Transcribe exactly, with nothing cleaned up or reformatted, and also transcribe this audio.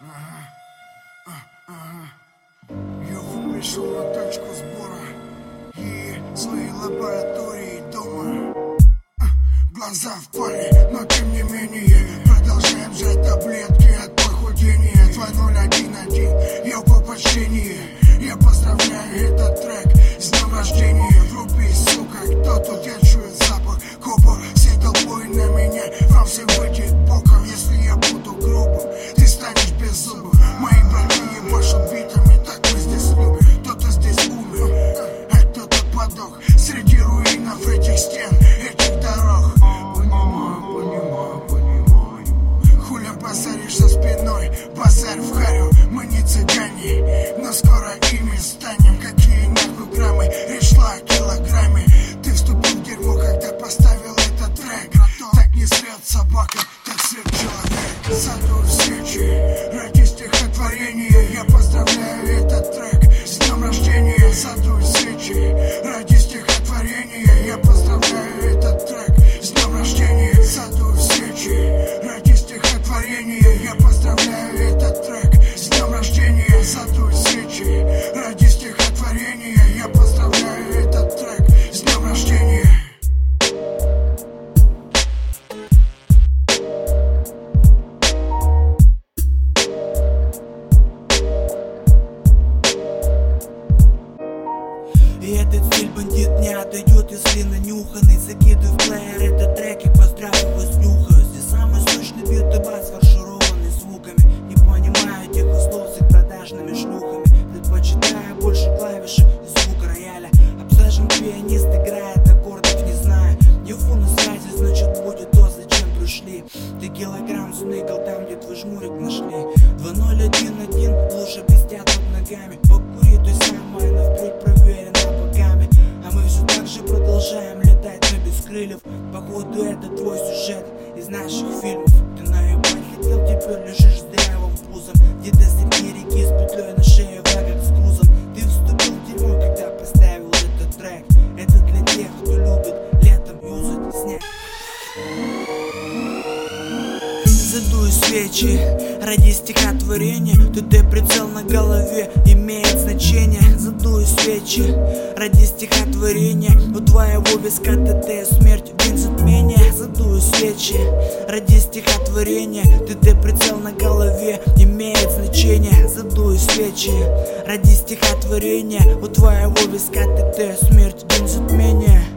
Ага, а, ага. Я пришел на точку сбора и своей лаборатории дома. Глаза впали, но тем не менее продолжаем жать таблетки от похудения. Два ноль один один, я по почтении. Я поздравляю этот трек с днем рождения. Вруби, сука, кто тут? Я чую запах копа. Всей толпой на меня, вам всем выйдет боком. Если я буду грубым, ты станешь беззубым. Мои больные ебашут битами, так мы здесь любим. Кто-то здесь умер, а кто-то подох среди руинов этих стен, этих дорог. Понимаю, понимаю, понимаю. Хуля базаришь со спиной, базарь в харю. Мы не цыгане, но скоро ими станем. Какие нахуй граммы, речь шла о килограмме. Ты вступил в дерьмо, когда поставил этот трек. Так не срет собака, так срет человек. Задуй свечи ради стихотворения. Я поздравляю этот трек с днем рождения. Задуй свечи ради стихотворения. Я поздравляю этот трек с днем рождения. Задуй свечи ради стихотворения. Я поздравляю этот трек с днем рождения. Задуй свечи ради стихотворения. Я поздравляю этот трек с днем рождения. И этот стиль бандит не отойдет, если нанюханный. Закидывай в плеер этот трек и поздравив с нюхаю. Здесь самый сочный бит и бас, фаршированный звуками. Не понимаю тех слов с их продажными шлюхами. Предпочитаю больше клавиши и звук рояля. Обсажен пианист играет, аккордов не знаю. Не фу на связи, значит будет то, зачем пришли. Ты килограмм сныкал там, где твой жмурик нашли. Два ноль один один, лучше блестят под ногами. Покури той самой, но впредь проверено богами. А мы все так же продолжаем летать, но без крыльев. Походу это твой сюжет из наших фильмов. Ты наебать хотел, теперь лежишь с дырявым пузом. Где-то среди реки с петлей на шее, врагах с грузом. Ты вступил в дерьмо, когда поставил этот трек. Это для тех, кто любит летом юзать снег. Задуй свечи ради стихотворения. ТТ прицел на голове имеет значение. Задуй свечи ради стихотворения. У твоего виска ТТ смерть день затмения. Задуй свечи ради стихотворения. ТТ прицел на голове имеет значение. Задуй свечи ради стихотворения. У твоего виска ТТ смерть день затмения.